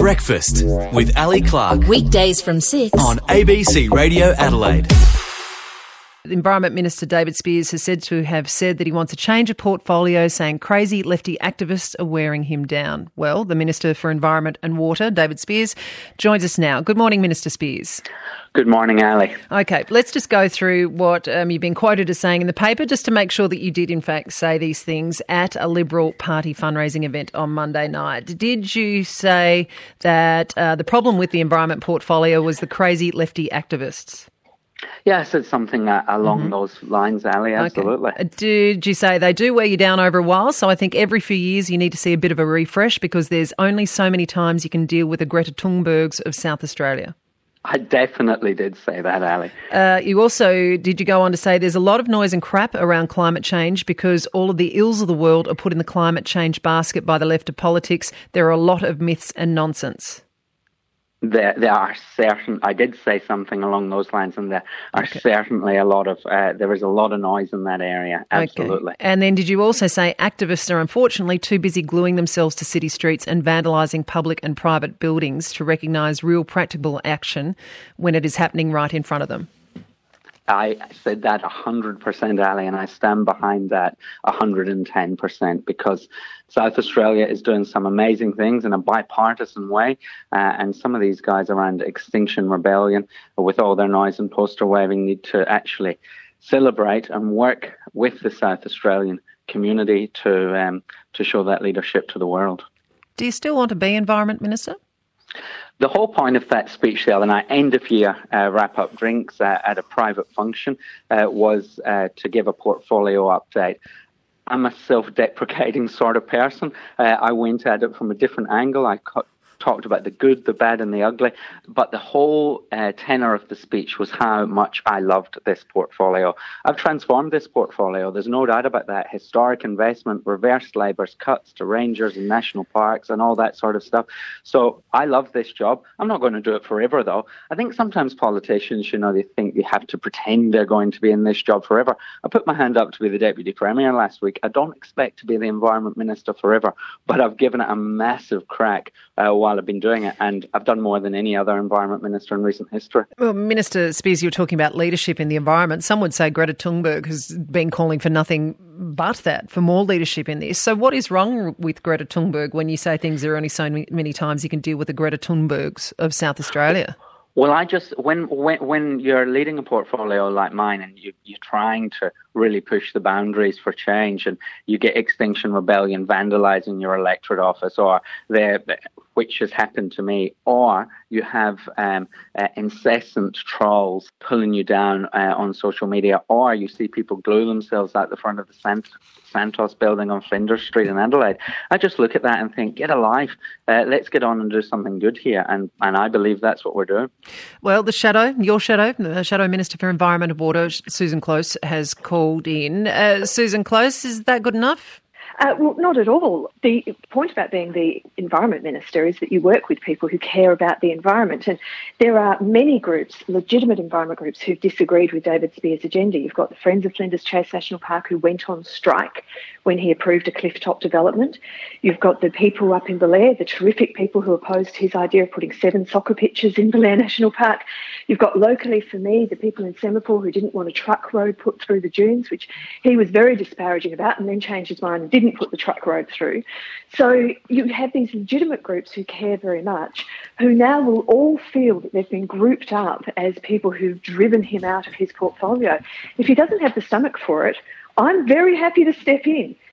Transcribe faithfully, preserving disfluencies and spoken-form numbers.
Breakfast with Ali Clark Weekdays from six on A B C Radio Adelaide. The Environment Minister David Speirs has said to have said that he wants a change of portfolio, saying crazy lefty activists are wearing him down. Well, the Minister for Environment and Water, David Speirs, joins us now. Good morning, Minister Speirs. Good morning, Ali. Okay, let's just go through what um, you've been quoted as saying in the paper, just to make sure that you did in fact say these things at a Liberal Party fundraising event on Monday night. Did you say that uh, the problem with the environment portfolio was the crazy lefty activists? Yeah, I said something uh, along mm-hmm. those lines, Ali, absolutely. Okay. Did you say they do wear you down over a while? So I think every few years you need to see a bit of a refresh, because there's only so many times you can deal with the Greta Thunbergs of South Australia. I definitely did say that, Ali. Uh, you also, did you go on to say there's a lot of noise and crap around climate change because all of the ills of the world are put in the climate change basket by the left of politics. There are a lot of myths and nonsense. There, there are certain, I did say something along those lines, and there are okay. certainly a lot of, uh, there is a lot of noise in that area, absolutely. Okay. And then did you also say activists are unfortunately too busy gluing themselves to city streets and vandalising public and private buildings to recognise real practical action when it is happening right in front of them? I said that one hundred percent, Ali, and I stand behind that one hundred ten percent, because South Australia is doing some amazing things in a bipartisan way, uh, and some of these guys around Extinction Rebellion, with all their noise and poster waving, need to actually celebrate and work with the South Australian community to um, to show that leadership to the world. Do you still want to be Environment Minister? The whole point of that speech the other night, end of year uh, wrap-up drinks uh, at a private function, uh, was uh, to give a portfolio update. I'm a self-deprecating sort of person. Uh, I went at it from a different angle. I cut, talked about the good, the bad and the ugly, but the whole uh, tenor of the speech was how much I loved this portfolio. I've transformed this portfolio, there's no doubt about that. Historic investment, reverse labours, cuts to rangers and national parks and all that sort of stuff. So I love this job. I'm not going to do it forever, though. I think sometimes politicians, you know, they think they have to pretend they're going to be in this job forever. I put my hand up to be the Deputy Premier last week. I don't expect to be the Environment Minister forever, but I've given it a massive crack uh, while I've been doing it, and I've done more than any other Environment Minister in recent history. Well, Minister Speirs, you were talking about leadership in the environment. Some would say Greta Thunberg has been calling for nothing but that, for more leadership in this. So what is wrong with Greta Thunberg when you say things there are only so many times you can deal with the Greta Thunbergs of South Australia? Well, I just, when when when you're leading a portfolio like mine and you, you're trying to really push the boundaries for change, and you get Extinction Rebellion vandalising your electorate office, or the, which has happened to me, or you have um, uh, incessant trolls pulling you down uh, on social media, or you see people glue themselves out the front of the Sant- Santos building on Flinders Street in Adelaide. I just look at that and think, get a life. Uh, let's get on and do something good here. And, and I believe that's what we're doing. Well, the Shadow, your Shadow, the Shadow Minister for Environment and Water, Susan Close, has called in. Uh, Susan Close, is that good enough? Uh, well, not at all. The point about being the Environment Minister is that you work with people who care about the environment. And there are many groups, legitimate environment groups, who've disagreed with David Speirs' agenda. You've got the Friends of Flinders Chase National Park who went on strike when he approved a cliff-top development. You've got the people up in Belair, the terrific people who opposed his idea of putting seven soccer pitches in Belair National Park. You've got locally, for me, the people in Semaphore who didn't want a truck road put through the dunes, which he was very disparaging about, and then changed his mind and didn't put the truck road through. So you have these legitimate groups who care very much, who now will all feel that they've been grouped up as people who've driven him out of his portfolio. If he doesn't have the stomach for it, I'm very happy to step in.